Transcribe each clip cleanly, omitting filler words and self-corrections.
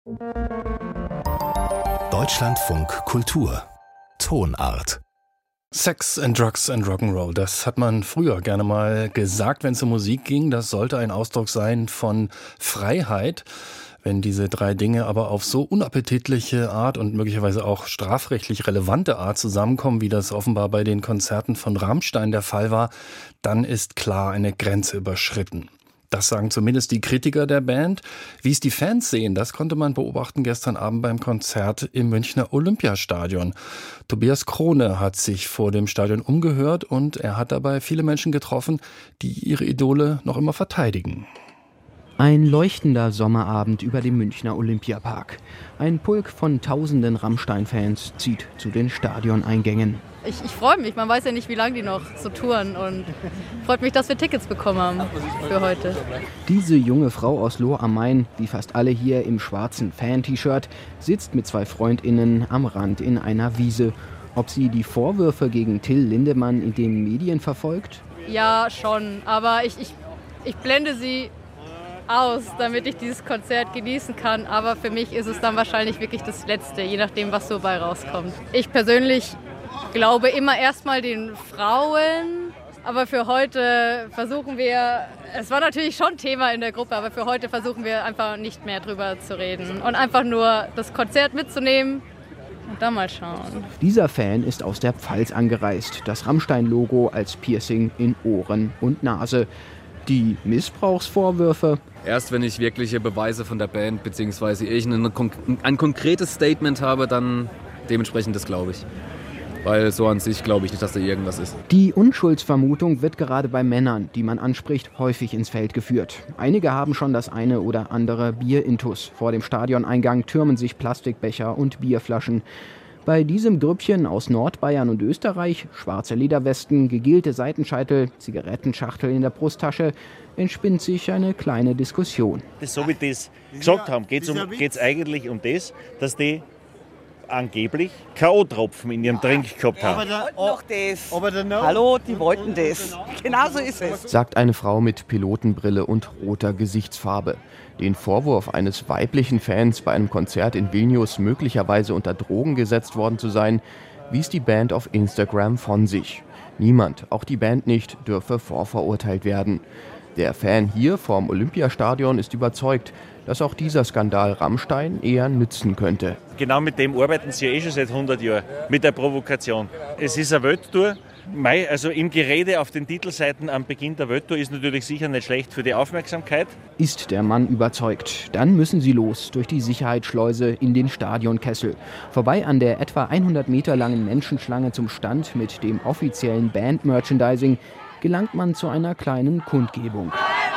Deutschlandfunk Kultur Tonart. Sex and Drugs and Rock'n'Roll, das hat man früher gerne mal gesagt, wenn es um Musik ging. Das sollte ein Ausdruck sein von Freiheit. Wenn diese drei Dinge aber auf so unappetitliche Art und möglicherweise auch strafrechtlich relevante Art zusammenkommen, wie das offenbar bei den Konzerten von Rammstein der Fall war, dann ist klar eine Grenze überschritten. Das sagen zumindest die Kritiker der Band. Wie es die Fans sehen, das konnte man beobachten gestern Abend beim Konzert im Münchner Olympiastadion. Tobias Krone hat sich vor dem Stadion umgehört und er hat dabei viele Menschen getroffen, die ihre Idole noch immer verteidigen. Ein leuchtender Sommerabend über dem Münchner Olympiapark. Ein Pulk von tausenden Rammstein-Fans zieht zu den Stadioneingängen. Ich freue mich, man weiß ja nicht, wie lange die noch so touren und freut mich, dass wir Tickets bekommen haben für heute. Diese junge Frau aus Lohr am Main, wie fast alle hier im schwarzen Fan-T-Shirt, sitzt mit zwei FreundInnen am Rand in einer Wiese. Ob sie die Vorwürfe gegen Till Lindemann in den Medien verfolgt? Ja, schon, aber ich blende sie aus, damit ich dieses Konzert genießen kann. Aber für mich ist es dann wahrscheinlich wirklich das Letzte, je nachdem, was so bei rauskommt. Ich persönlich glaube immer erstmal den Frauen, aber für heute versuchen wir, es war natürlich schon Thema in der Gruppe, aber für heute versuchen wir einfach nicht mehr drüber zu reden und einfach nur das Konzert mitzunehmen und dann mal schauen. Dieser Fan ist aus der Pfalz angereist, das Rammstein-Logo als Piercing in Ohren und Nase. Die Missbrauchsvorwürfe? Erst wenn ich wirkliche Beweise von der Band bzw. ein konkretes Statement habe, dann dementsprechend das glaube ich. Weil so an sich glaube ich nicht, dass da irgendwas ist. Die Unschuldsvermutung wird gerade bei Männern, die man anspricht, häufig ins Feld geführt. Einige haben schon das eine oder andere Bierintus. Vor dem Stadioneingang türmen sich Plastikbecher und Bierflaschen. Bei diesem Grüppchen aus Nordbayern und Österreich, schwarze Lederwesten, gegelte Seitenscheitel, Zigarettenschachtel in der Brusttasche, entspinnt sich eine kleine Diskussion. So wie die es gesagt haben, geht es eigentlich um das, dass die angeblich K.O.-Tropfen in ihrem Trink gehabt haben. Hallo, die wollten das. Genau so ist es. Sagt eine Frau mit Pilotenbrille und roter Gesichtsfarbe. Den Vorwurf eines weiblichen Fans bei einem Konzert in Vilnius möglicherweise unter Drogen gesetzt worden zu sein, wies die Band auf Instagram von sich. Niemand, auch die Band nicht, dürfe vorverurteilt werden. Der Fan hier vorm Olympiastadion ist überzeugt, dass auch dieser Skandal Rammstein eher nützen könnte. Genau mit dem arbeiten sie ja schon seit 100 Jahren, mit der Provokation. Es ist eine Welttour. Also im Gerede auf den Titelseiten am Beginn der Welttour ist natürlich sicher nicht schlecht für die Aufmerksamkeit. Ist der Mann überzeugt, dann müssen sie los durch die Sicherheitsschleuse in den Stadionkessel. Vorbei an der etwa 100 Meter langen Menschenschlange zum Stand mit dem offiziellen Band-Merchandising gelangt man zu einer kleinen Kundgebung.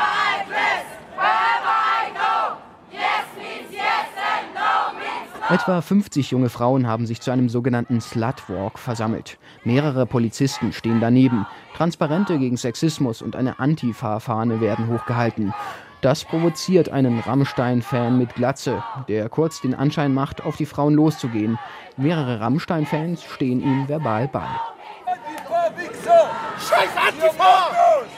Etwa 50 junge Frauen haben sich zu einem sogenannten Slutwalk versammelt. Mehrere Polizisten stehen daneben. Transparente gegen Sexismus und eine Antifa-Fahne werden hochgehalten. Das provoziert einen Rammstein-Fan mit Glatze, der kurz den Anschein macht, auf die Frauen loszugehen. Mehrere Rammstein-Fans stehen ihm verbal bei. Scheiß Antifa!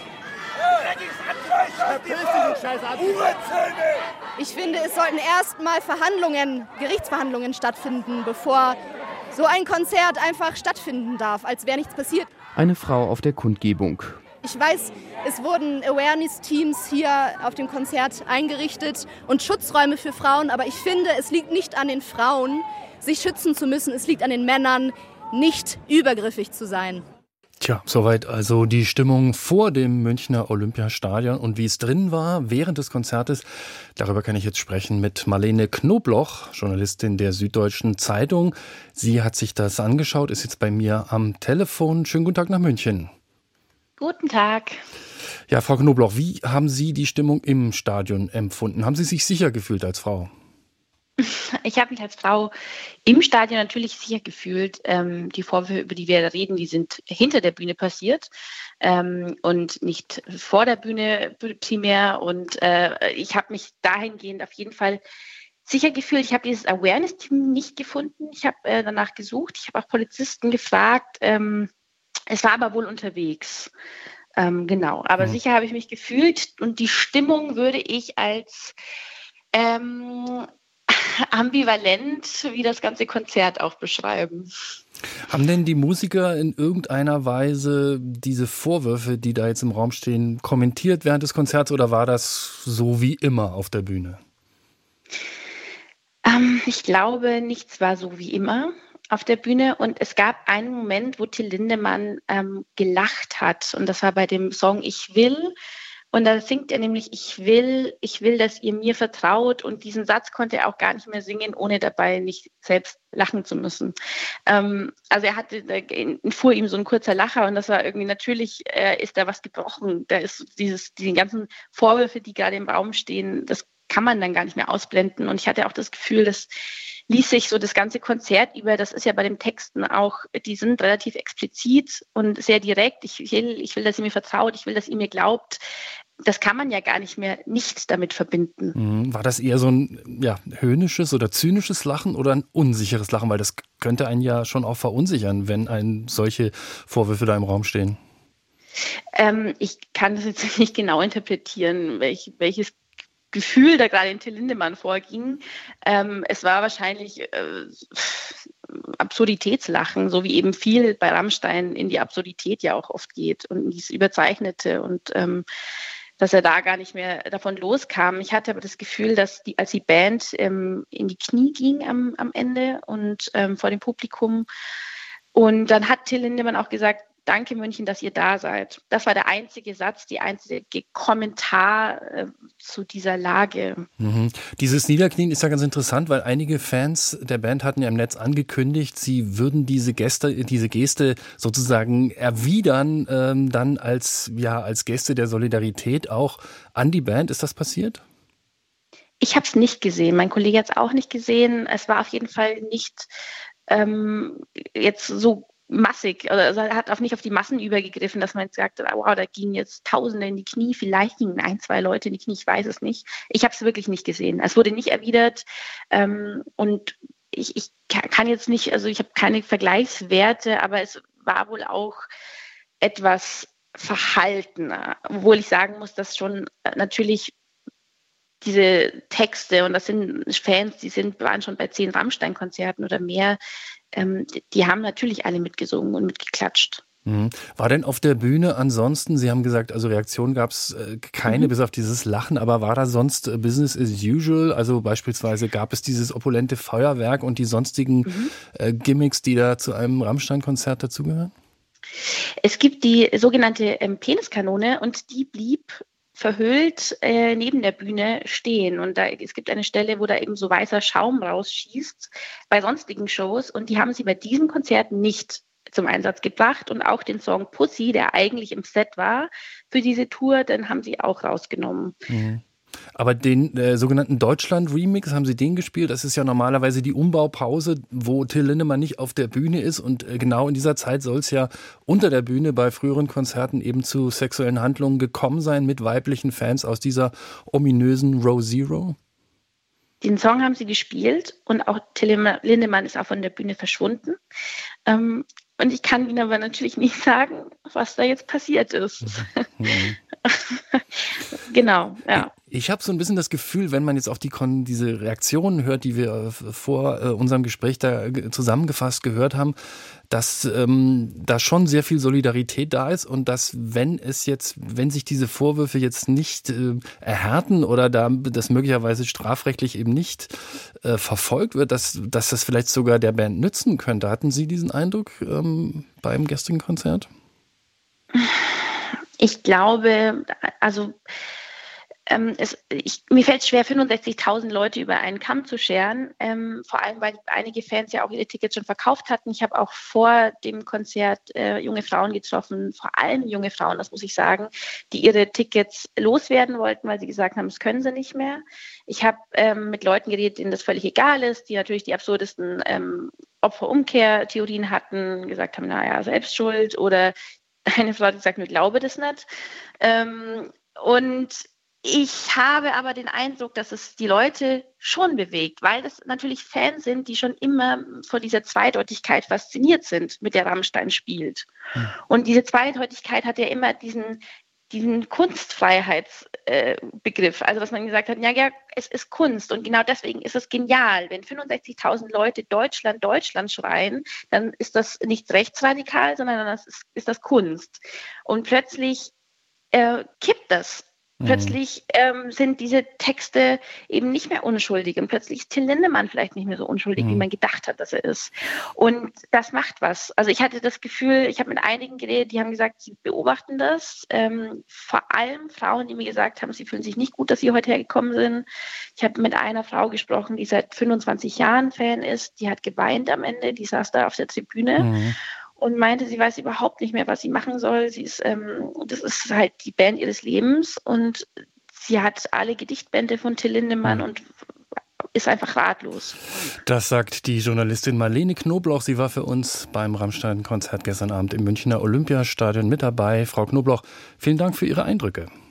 Ich finde, es sollten erstmal Gerichtsverhandlungen stattfinden, bevor so ein Konzert einfach stattfinden darf, als wäre nichts passiert. Eine Frau auf der Kundgebung. Ich weiß, es wurden Awareness-Teams hier auf dem Konzert eingerichtet und Schutzräume für Frauen, aber ich finde, es liegt nicht an den Frauen, sich schützen zu müssen, es liegt an den Männern, nicht übergriffig zu sein. Tja, soweit also die Stimmung vor dem Münchner Olympiastadion und wie es drin war während des Konzertes. Darüber kann ich jetzt sprechen mit Marlene Knobloch, Journalistin der Süddeutschen Zeitung. Sie hat sich das angeschaut, ist jetzt bei mir am Telefon. Schönen guten Tag nach München. Guten Tag. Ja, Frau Knobloch, wie haben Sie die Stimmung im Stadion empfunden? Haben Sie sich sicher gefühlt als Frau? Ich habe mich als Frau im Stadion natürlich sicher gefühlt. Die Vorwürfe, über die wir reden, die sind hinter der Bühne passiert und nicht vor der Bühne primär. Und ich habe mich dahingehend auf jeden Fall sicher gefühlt. Ich habe dieses Awareness-Team nicht gefunden. Ich habe danach gesucht. Ich habe auch Polizisten gefragt. Es war aber wohl unterwegs. Genau, aber sicher habe ich mich gefühlt. Und die Stimmung würde ich als ambivalent, wie das ganze Konzert auch beschreiben. Haben denn die Musiker in irgendeiner Weise diese Vorwürfe, die da jetzt im Raum stehen, kommentiert während des Konzerts oder war das so wie immer auf der Bühne? Ich glaube, nichts war so wie immer auf der Bühne und es gab einen Moment, wo Till Lindemann gelacht hat und das war bei dem Song Ich will. Und da singt er nämlich, ich will, dass ihr mir vertraut. Und diesen Satz konnte er auch gar nicht mehr singen, ohne dabei nicht selbst lachen zu müssen. Also fuhr ihm so ein kurzer Lacher und das war irgendwie, natürlich ist da was gebrochen. Da ist diese ganzen Vorwürfe, die gerade im Raum stehen, das kann man dann gar nicht mehr ausblenden. Und ich hatte auch das Gefühl, das ließ sich so das ganze Konzert über, das ist ja bei den Texten auch, die sind relativ explizit und sehr direkt. Ich will, dass ihr mir vertraut, ich will, dass ihr mir glaubt. Das kann man ja gar nicht mehr nicht damit verbinden. War das eher so ein höhnisches oder zynisches Lachen oder ein unsicheres Lachen? Weil das könnte einen ja schon auch verunsichern, wenn einem solche Vorwürfe da im Raum stehen. Ich kann das jetzt nicht genau interpretieren, welches Gefühl da gerade in Till Lindemann vorging. Es war wahrscheinlich Absurditätslachen, so wie eben viel bei Rammstein in die Absurdität ja auch oft geht und in dieses Überzeichnete und dass er da gar nicht mehr davon loskam. Ich hatte aber das Gefühl, dass als die Band in die Knie ging am Ende und vor dem Publikum und dann hat Till Lindemann auch gesagt, danke München, dass ihr da seid. Das war der einzige Satz, die einzige Kommentar zu dieser Lage. Dieses Niederknien ist ja ganz interessant, weil einige Fans der Band hatten ja im Netz angekündigt, sie würden diese Geste sozusagen erwidern, dann als Geste der Solidarität auch an die Band. Ist das passiert? Ich habe es nicht gesehen. Mein Kollege hat es auch nicht gesehen. Es war auf jeden Fall nicht jetzt so massig, also er hat nicht auf die Massen übergegriffen, dass man jetzt sagt, wow, da gingen jetzt Tausende in die Knie, vielleicht gingen 1, 2 Leute in die Knie, ich weiß es nicht. Ich habe es wirklich nicht gesehen. Es wurde nicht erwidert und ich kann jetzt nicht, also ich habe keine Vergleichswerte, aber es war wohl auch etwas verhaltener, obwohl ich sagen muss, dass schon natürlich diese Texte, und das sind Fans, waren schon bei 10 Rammstein-Konzerten oder mehr, die haben natürlich alle mitgesungen und mitgeklatscht. War denn auf der Bühne ansonsten, Sie haben gesagt, also Reaktionen gab es keine, bis auf dieses Lachen, aber war da sonst Business as usual? Also beispielsweise gab es dieses opulente Feuerwerk und die sonstigen Gimmicks, die da zu einem Rammstein-Konzert dazugehören? Es gibt die sogenannte Peniskanone und die blieb verhüllt neben der Bühne stehen. Und es gibt eine Stelle, wo da eben so weißer Schaum rausschießt bei sonstigen Shows. Und die haben sie bei diesem Konzert nicht zum Einsatz gebracht. Und auch den Song Pussy, der eigentlich im Set war für diese Tour, den haben sie auch rausgenommen. Aber den sogenannten Deutschland-Remix, haben Sie den gespielt? Das ist ja normalerweise die Umbaupause, wo Till Lindemann nicht auf der Bühne ist. Und genau in dieser Zeit soll es ja unter der Bühne bei früheren Konzerten eben zu sexuellen Handlungen gekommen sein mit weiblichen Fans aus dieser ominösen Row Zero. Den Song haben sie gespielt und auch Till Lindemann ist auch von der Bühne verschwunden. Und ich kann Ihnen aber natürlich nicht sagen, was da jetzt passiert ist. Genau, ja. Ich habe so ein bisschen das Gefühl, wenn man jetzt auf diese Reaktionen hört, die wir vor unserem Gespräch da zusammengefasst gehört haben, dass da schon sehr viel Solidarität da ist und dass wenn sich diese Vorwürfe jetzt nicht erhärten oder das möglicherweise strafrechtlich eben nicht verfolgt wird, dass das vielleicht sogar der Band nützen könnte. Hatten Sie diesen Eindruck beim gestrigen Konzert? Ich glaube, also mir fällt es schwer, 65.000 Leute über einen Kamm zu scheren, vor allem, weil einige Fans ja auch ihre Tickets schon verkauft hatten. Ich habe auch vor dem Konzert junge Frauen getroffen, vor allem junge Frauen, das muss ich sagen, die ihre Tickets loswerden wollten, weil sie gesagt haben, das können sie nicht mehr. Ich habe mit Leuten geredet, denen das völlig egal ist, die natürlich die absurdesten Opfer-Umkehr-Theorien hatten, gesagt haben, naja, Selbstschuld, oder eine Frau hat gesagt, ich glaube das nicht. Und ich habe aber den Eindruck, dass es die Leute schon bewegt, weil das natürlich Fans sind, die schon immer vor dieser Zweideutigkeit fasziniert sind, mit der Rammstein spielt. Und diese Zweideutigkeit hat ja immer diesen Kunstfreiheitsbegriff, also dass man gesagt hat, ja, es ist Kunst und genau deswegen ist es genial. Wenn 65.000 Leute Deutschland, Deutschland schreien, dann ist das nicht rechtsradikal, sondern das ist das Kunst. Und plötzlich kippt das. Plötzlich sind diese Texte eben nicht mehr unschuldig und plötzlich ist Till Lindemann vielleicht nicht mehr so unschuldig, wie man gedacht hat, dass er ist. Und das macht was. Also ich hatte das Gefühl, ich habe mit einigen geredet, die haben gesagt, sie beobachten das. Vor allem Frauen, die mir gesagt haben, sie fühlen sich nicht gut, dass sie heute hergekommen sind. Ich habe mit einer Frau gesprochen, die seit 25 Jahren Fan ist. Die hat geweint am Ende, die saß da auf der Tribüne. Und meinte, sie weiß überhaupt nicht mehr, was sie machen soll. Das ist halt die Band ihres Lebens und sie hat alle Gedichtbände von Till Lindemann und ist einfach ratlos. Das sagt die Journalistin Marlene Knobloch. Sie war für uns beim Rammstein-Konzert gestern Abend im Münchner Olympiastadion mit dabei. Frau Knobloch, vielen Dank für Ihre Eindrücke.